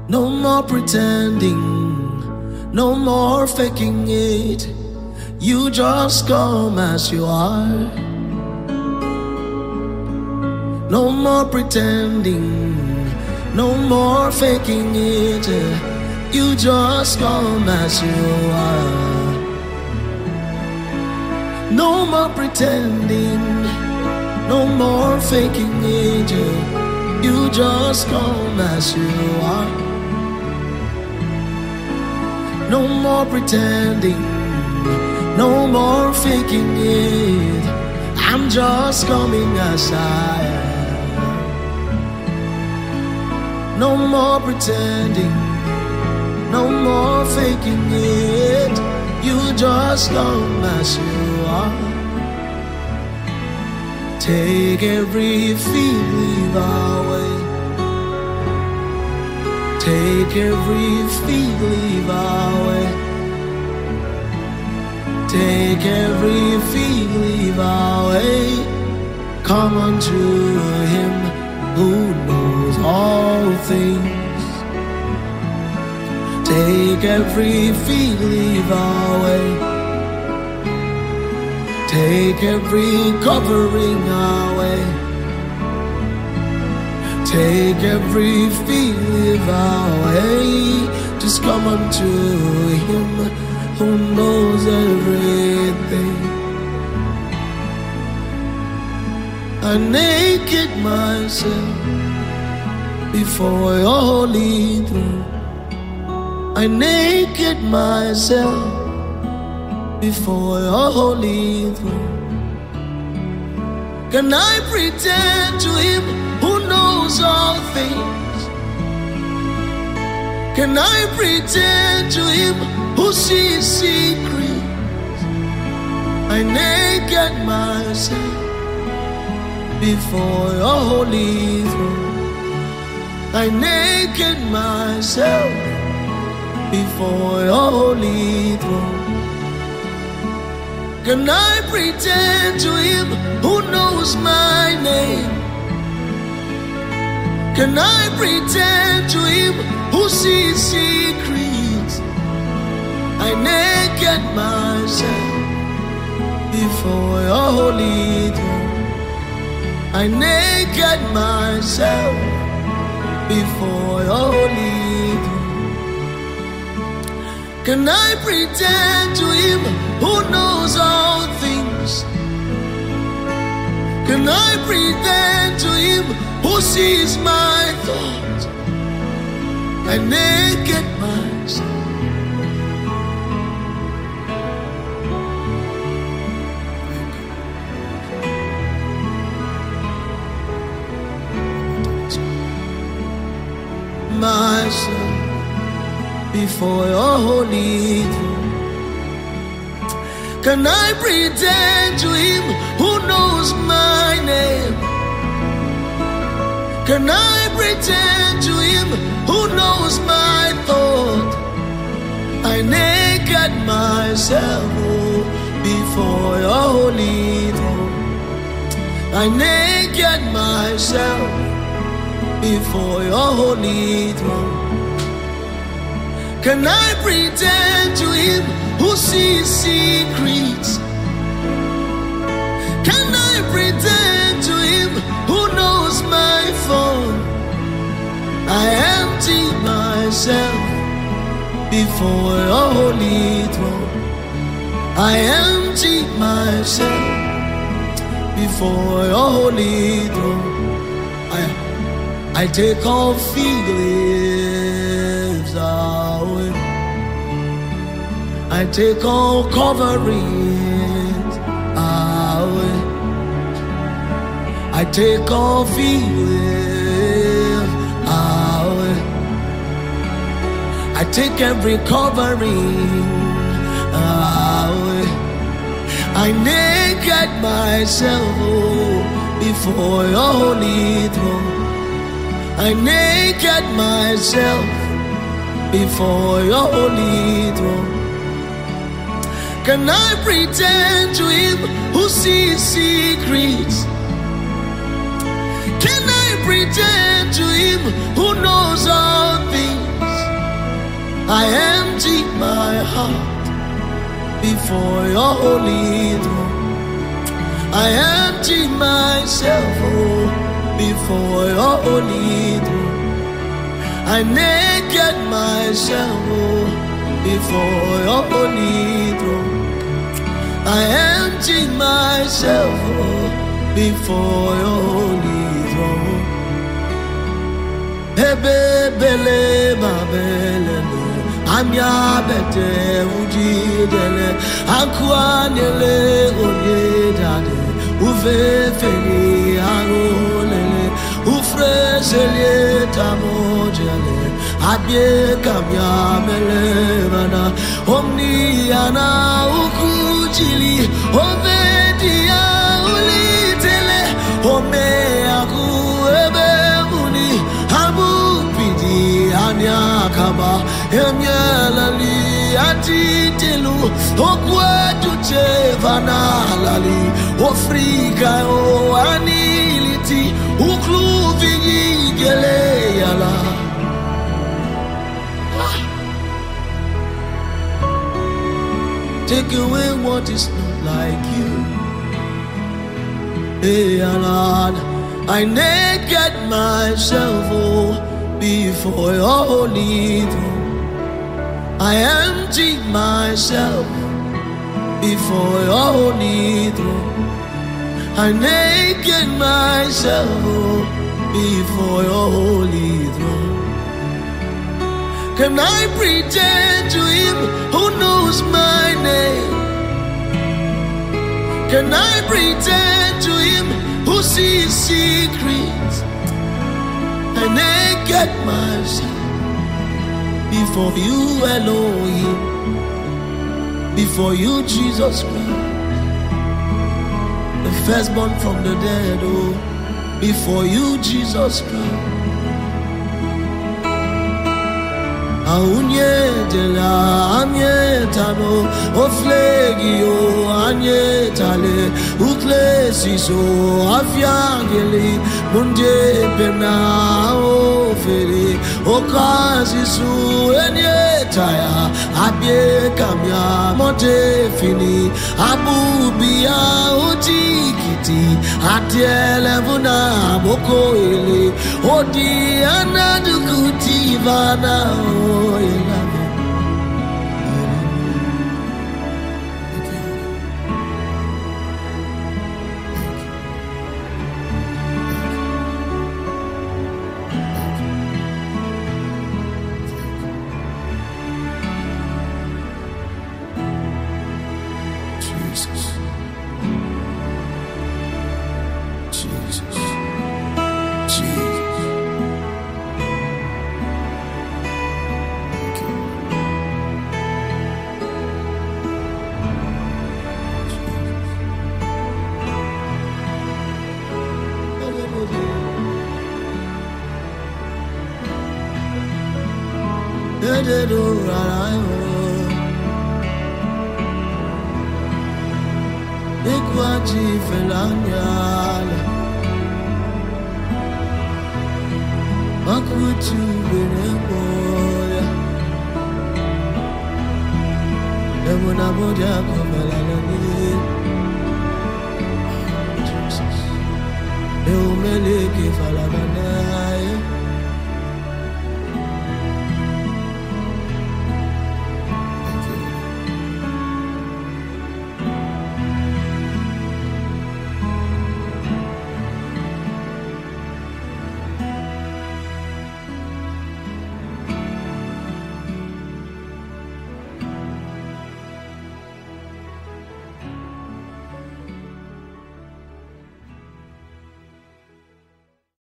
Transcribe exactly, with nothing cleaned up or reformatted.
No more pretending, no more faking it. You just come as you are. No more pretending, no more faking it. You just come as you are. No more pretending, no more faking it. You just come as you are. No more pretending, no more faking it. I'm just coming as I am. No more pretending, no more faking it. You just come as you are. Take every feeling away. Take every feeling away. Take every feeling away. Come unto Him who knows all things. Take every feeling away. Take every covering away. Take every feeling away. Just come unto Him who knows everything. I naked myself before your holy throne. I naked myself before your holy throne. Can I pretend to Him who knows all things? Can I pretend to Him who sees secrets? I naked myself before your holy throne. I naked myself before your holy throne. Can I pretend to Him who knows my name? Can I pretend to Him who sees secrets? I naked myself before your holy throne. I naked myself before your holy throne. Can I pretend to Him who knows all things? Can I pretend to Him who sees my thoughts? I naked myself. Myself before your holy throne. Can I pretend to Him who knows my name? Can I pretend to Him who knows my thought? I naked myself oh, before your holy throne. I naked myself before your holy throne. Can I pretend to Him who sees secrets? Can I pretend to Him who knows my phone? I empty myself before your holy throne. I empty myself before your holy throne. I, I take all feelings away. I take all coverings away. I take all feelings away. I take every covering away. I naked myself oh, before your holy throne. I naked myself before your holy throne. Can I pretend to Him who sees secrets? Can I pretend to Him who knows all things? I empty my heart before your holy throne. I empty myself oh, before your holy throne. I naked myself oh, before your holy throne. I empty myself oh, before your holy throne. Ebebele babelele, amya bete ujidele, akwanele onyedade, ufefeli arolele, ufresele tamojele, abye kamya melevana, omniana ukujili, omedia ulitele, omeaku ebemuni, habu pidi anyakaba, emyelali atitelu, okwetuche vanalali, ofrika o aniliti, ukluvi geleyala. Take away what is not like you. Hey, Lord, I naked myself oh, before your holy throne. I empty myself before your holy throne. I naked myself oh, before your holy throne. Can I pretend to him who knows my name? Can I pretend to him who sees secrets? I naked myself before you, Elohim, before you, Jesus Christ, the firstborn from the dead, oh, before you, Jesus Christ. Aunye de la amietano, oflegio anietale, uclesiso afiangeli, munde pena oferi, ocasisu enietaya, abie kamia monte fini, abubia utikiti, atielevuna boko ele, odi anadukuti vana. Oh, you love me. Jesus. Jesus. Jesus. Ekwaji felanyala, makutu benemoya, emuna moja komelalani. Jesus, eumeleke falagana.